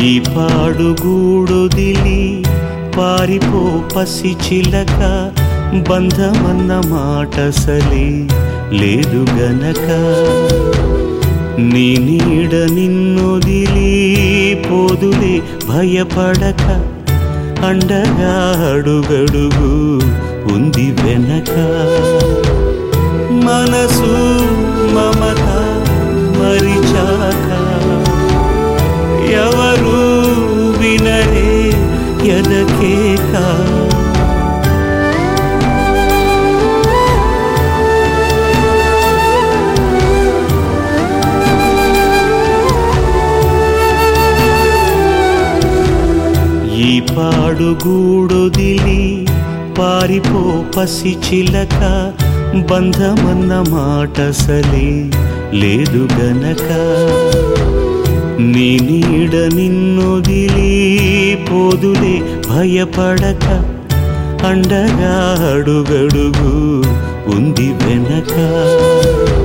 ఈ పాడుగూడొదిలి పారిపో పసి చిలక, బంధమన్న మాటసలే లేదు గనక. నీ నీడ నిన్నొదిలి పోదులే భయపడక, అండగా అడుగడుగు ఉంది వెనక. మనసు మమత మరిచాక ఎవరు వినరే ఎదకేక. ఈ పాడుగూడొదిలి పారిపో పసి చిలక, బంధమన్న మాటసలే లేదు గనక. నీ నీడ నిన్నొదిలి పోదులే భయపడక, అండగా అడుగడుగు ఉంది వెనక.